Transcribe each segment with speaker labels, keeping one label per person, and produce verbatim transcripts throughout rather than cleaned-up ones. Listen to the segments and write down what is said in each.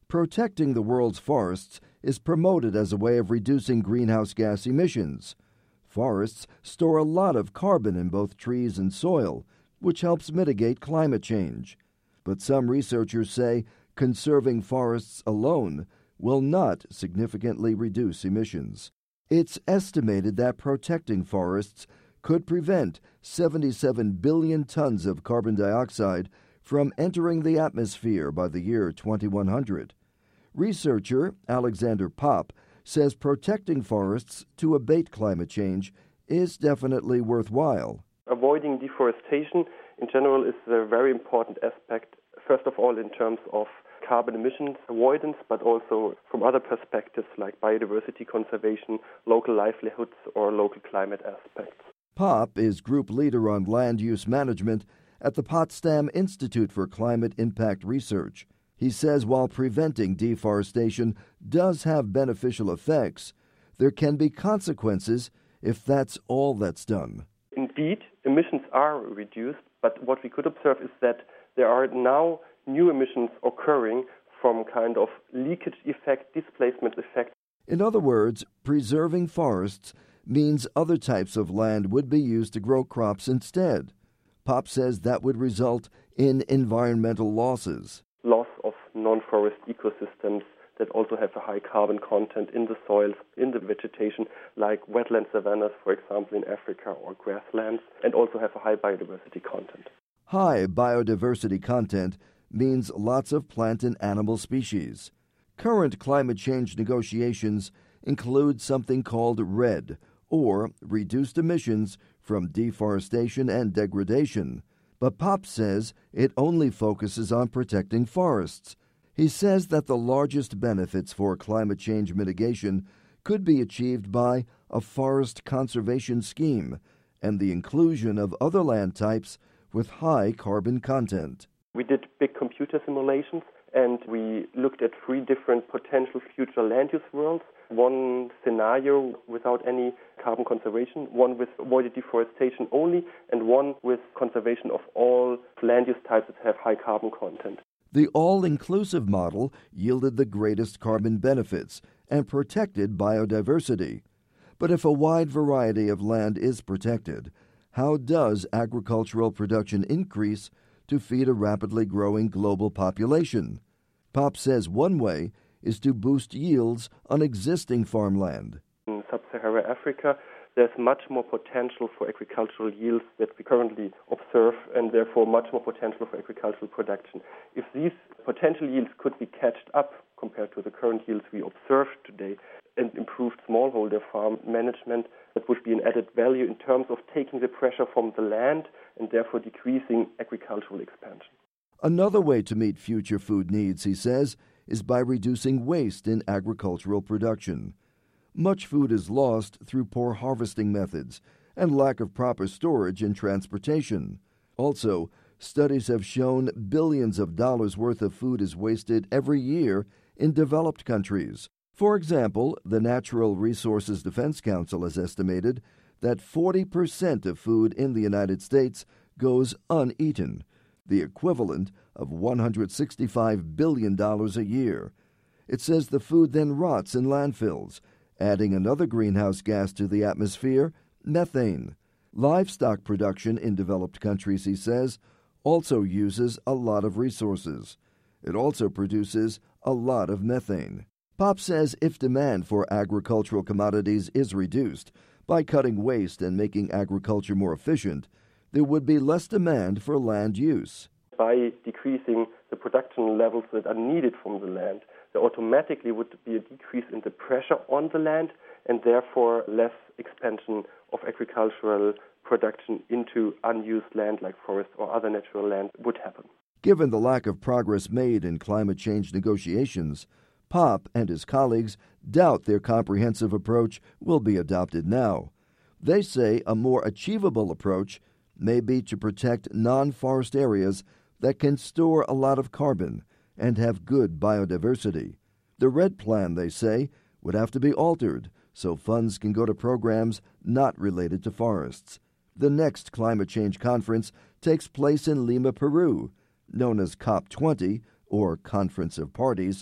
Speaker 1: Protecting the world's forests is promoted as a way of reducing greenhouse gas emissions. Forests store a lot of carbon in both trees and soil, which helps mitigate climate change. But some researchers say conserving forests alone will not significantly reduce emissions. It's estimated that protecting forests could prevent seventy-seven billion tons of carbon dioxide from entering the atmosphere by the year twenty-one hundred. Researcher Alexander Popp says protecting forests to abate climate change is definitely worthwhile.
Speaker 2: Avoiding deforestation in general is a very important aspect, first of all in terms of carbon emissions avoidance, but also from other perspectives like biodiversity conservation, local livelihoods, or local climate aspects.
Speaker 1: Popp is group leader on land use management at the Potsdam Institute for Climate Impact Research. He says while preventing deforestation does have beneficial effects, there can be consequences if that's all that's done.
Speaker 2: Indeed, emissions are reduced, but what we could observe is that there are now new emissions occurring from kind of leakage effect, displacement effect.
Speaker 1: In other words, preserving forests means other types of land would be used to grow crops instead. Popp says that would result in environmental losses.
Speaker 2: Loss of non-forest ecosystems that also have a high carbon content in the soils, in the vegetation, like wetland savannas, for example, in Africa, or grasslands, and also have a high biodiversity content.
Speaker 1: High biodiversity content means lots of plant and animal species. Current climate change negotiations include something called REDD, or Reduced Emissions from Deforestation and Degradation. But Popp says it only focuses on protecting forests. He says that the largest benefits for climate change mitigation could be achieved by a forest conservation scheme and the inclusion of other land types with high carbon content.
Speaker 2: We did big computer simulations and we looked at three different potential future land use worlds. One scenario without any carbon conservation, one with avoided deforestation only, and one with conservation of all land use types that have high carbon content.
Speaker 1: The all-inclusive model yielded the greatest carbon benefits and protected biodiversity. But if a wide variety of land is protected, how does agricultural production increase to feed a rapidly growing global population? Popp says one way is to boost yields on existing farmland.
Speaker 2: In sub-Saharan Africa, there's much more potential for agricultural yields that we currently observe, and therefore much more potential for agricultural production. If these potential yields could be caught up compared to the current yields we observe today, and improved smallholder farm management, that would be an added value in terms of taking the pressure from the land and therefore decreasing agricultural expansion.
Speaker 1: Another way to meet future food needs, he says, is by reducing waste in agricultural production. Much food is lost through poor harvesting methods and lack of proper storage and transportation. Also, studies have shown billions of dollars worth of food is wasted every year in developed countries. For example, the Natural Resources Defense Council has estimated that forty percent of food in the United States goes uneaten, the equivalent of one hundred sixty-five billion dollars a year. It says the food then rots in landfills, adding another greenhouse gas to the atmosphere, methane. Livestock production in developed countries, he says, also uses a lot of resources. It also produces a lot of methane. Popp says if demand for agricultural commodities is reduced by cutting waste and making agriculture more efficient, there would be less demand for land use.
Speaker 2: By decreasing the production levels that are needed from the land, there automatically would be a decrease in the pressure on the land and therefore less expansion of agricultural production into unused land like forest or other natural land would happen.
Speaker 1: Given the lack of progress made in climate change negotiations, Popp and his colleagues doubt their comprehensive approach will be adopted now. They say a more achievable approach may be to protect non-forest areas that can store a lot of carbon and have good biodiversity. The REDD plan, they say, would have to be altered so funds can go to programs not related to forests. The next climate change conference takes place in Lima, Peru, known as COP twenty, or Conference of Parties.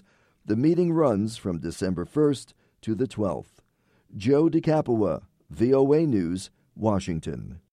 Speaker 1: The meeting runs from December first to the twelfth. Joe DeCapua, V O A News, Washington.